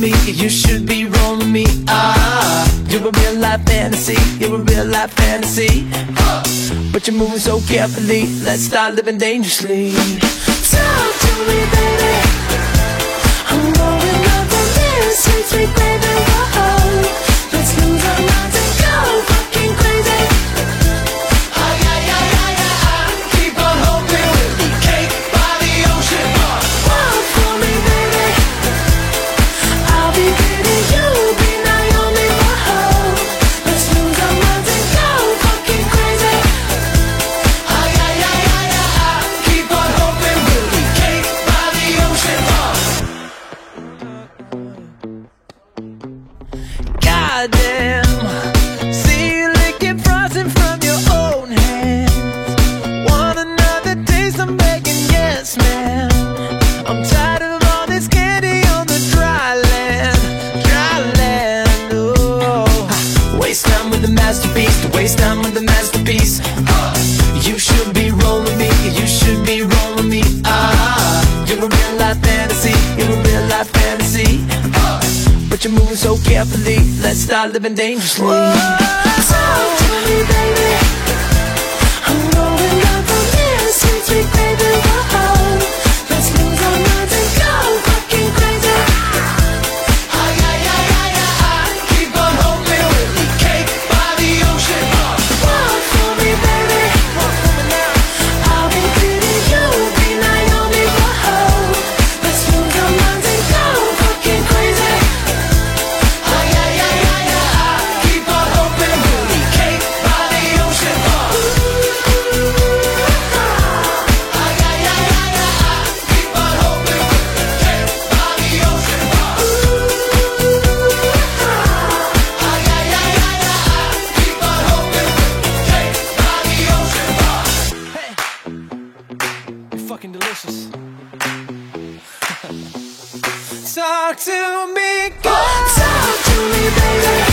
me, you should be rolling me. Ah, you're a real life fantasy, you're a real life fantasy. But you're moving so carefully, let's start living dangerously. Talk to me, baby. I'm going up on this sweet, sweet baby. Whoa, let's lose our minds and go fucking crazy. Ay, ay, ay, ay, ay, ay. Keep on hoping we'll be cake by the ocean. Walk for me, baby. I'll be pretty, you'll be Naomi. Whoa, let's lose our minds and go fucking crazy. Ay, ay, ay, ay, ay, ay. Keep on hoping we'll be cake by the ocean. Goddamn, see you licking frosting from your own hands. Want another taste? I'm begging, yes, man. I'm tired of all this candy on the dry land, dry land. Oh, waste time with the masterpiece, to waste time with the masterpiece. You should be rolling me, you should be rolling me. Ah, you're a real life fantasy, you're a real life fantasy. But you're moving so carefully, let's start living dangerously. Talk to me, baby. I'm going up on this sweet, sweet baby. Whoa, let's lose our minds and go fucking crazy. Ay, ay, ay, ay, ay, ay. Keep on hoping we'll be cake by the ocean. Walk for me, baby. I'll be pretty, you'll be Naomi. Whoa, let's lose our minds and go fucking crazy. Ay, ay, ay, ay, ay, ay. Keep on hoping we'll be cake by the ocean. Ay, ay, ay, ay, ay, ay. Keep on hoping we'll be cake by the ocean. Ay, ay, ay, ay, ay, ay. Keep on hoping we'll be cake by the ocean. Hey, you're fucking delicious. Talk to me, girl. Talk to me, baby.